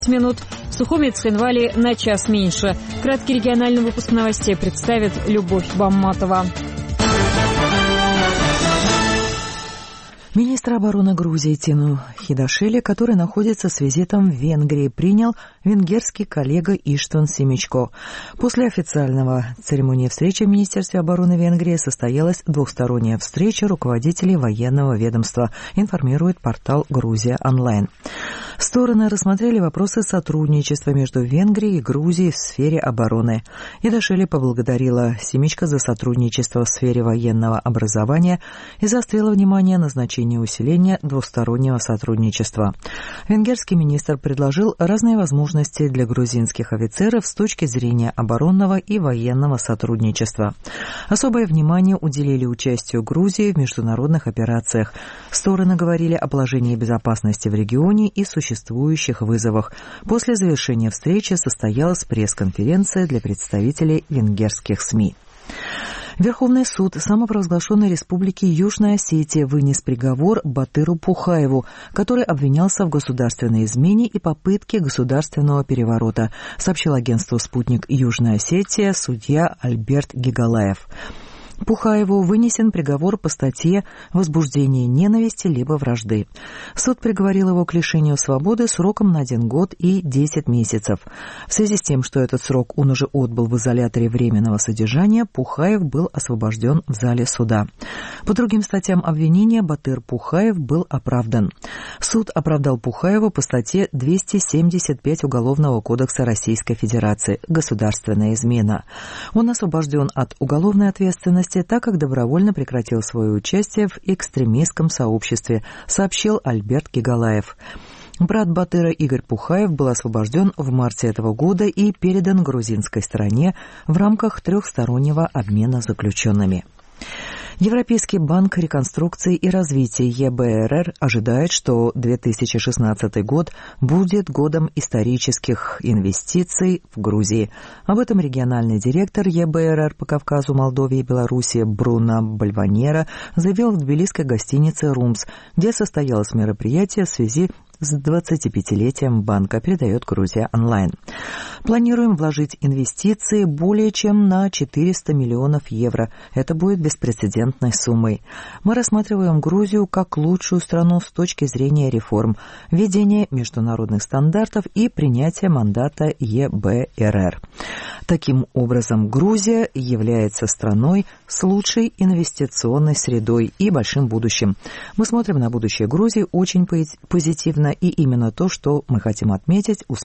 минут. В Сухуми и Цхинвале на час меньше. Краткий региональный выпуск новостей представит Любовь Бамматова. Министр обороны Грузии Тину Хидашвили, который находится с визитом в Венгрии, принял венгерский коллега Иштван Симичко. После официального церемонии встречи в Министерстве обороны Венгрии состоялась двухсторонняя встреча руководителей военного ведомства, информирует портал «Грузия онлайн». Стороны рассмотрели вопросы сотрудничества между Венгрией и Грузией в сфере обороны. Хидашвили поблагодарила Симичко за сотрудничество в сфере военного образования и заострила внимание на значении усиления двустороннего сотрудничества. Венгерский министр предложил разные возможности для грузинских офицеров с точки зрения оборонного и военного сотрудничества. Особое внимание уделили участию Грузии в международных операциях. Стороны говорили о положении безопасности в регионе и существующих вызовах. После завершения встречи состоялась пресс-конференция для представителей венгерских СМИ. Верховный суд самопровозглашенной республики Южная Осетия вынес приговор Батыру Пухаеву, который обвинялся в государственной измене и попытке государственного переворота, сообщил агентству «Спутник» Южная Осетия судья Альберт Гигалаев. Пухаеву вынесен приговор по статье «Возбуждение ненависти либо вражды». Суд приговорил его к лишению свободы сроком на 1 год и 10 месяцев. В связи с тем, что этот срок он уже отбыл в изоляторе временного содержания, Пухаев был освобожден в зале суда. По другим статьям обвинения Батыр Пухаев был оправдан. Суд оправдал Пухаева по статье 275 Уголовного кодекса Российской Федерации «Государственная измена». Он освобожден от уголовной ответственности, так как добровольно прекратил свое участие в экстремистском сообществе, сообщил Альберт Гигалаев. Брат Батыра Игорь Пухаев был освобожден в марте этого года и передан грузинской стороне в рамках трехстороннего обмена заключенными. Европейский банк реконструкции и развития ЕБРР ожидает, что 2016 год будет годом исторических инвестиций в Грузии. Об этом региональный директор ЕБРР по Кавказу, Молдове и Беларуси Бруно Бальваньера заявил в тбилисской гостинице «Румс», где состоялось мероприятие в связи с 25-летием банка, передает Грузия онлайн. Планируем вложить инвестиции более чем на 400 миллионов евро. Это будет беспрецедентной суммой. Мы рассматриваем Грузию как лучшую страну с точки зрения реформ, введения международных стандартов и принятия мандата ЕБРР. Таким образом, Грузия является страной с лучшей инвестиционной средой и большим будущим. Мы смотрим на будущее Грузии очень позитивно, и именно то, что мы хотим отметить,